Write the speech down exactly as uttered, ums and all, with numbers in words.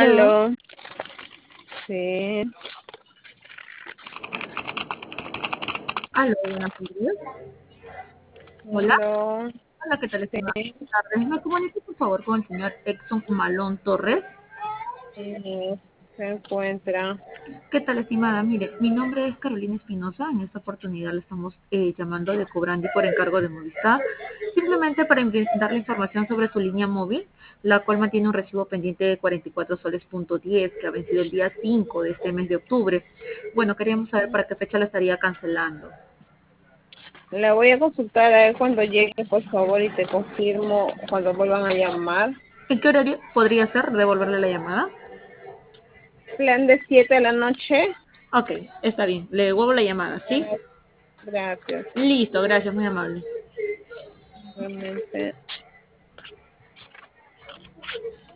Aló. Aló. Sí. Aló, buenas tardes. Hola. Aló. Hola, ¿qué tal, estimada? Sí. Buenas tardes. ¿Me comunico, por favor, con el señor Exxon Malón Torres? Sí, se encuentra. ¿Qué tal, estimada? Mire, mi nombre es Carolina Espinosa. En esta oportunidad le estamos eh, llamando de Cobrandi por encargo de Movistar, simplemente para invi- darle información sobre su línea móvil, la cual mantiene un recibo pendiente de cuarenta y cuatro soles punto diez, que ha vencido el día cinco de este mes de octubre. Bueno, queríamos saber para qué fecha la estaría cancelando. La voy a consultar a él cuando llegue, por favor, y te confirmo cuando vuelvan a llamar. ¿En qué horario podría ser devolverle la llamada? Plan de siete de la noche. Ok, está bien. Le devuelvo la llamada, ¿sí? Gracias. Listo, gracias, muy amable. Realmente.